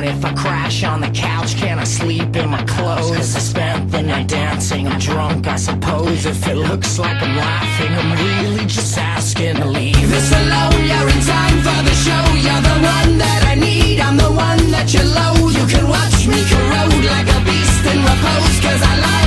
if I crash on the couch, can I sleep in my clothes? 'Cause I spent the night dancing, I'm drunk I suppose. If it looks like I'm laughing, I'm really just asking to leave this alone. You're in time for the show, you're the one that I need, I'm the one that you loathe. You can watch me corrode like a beast in repose, 'cause I love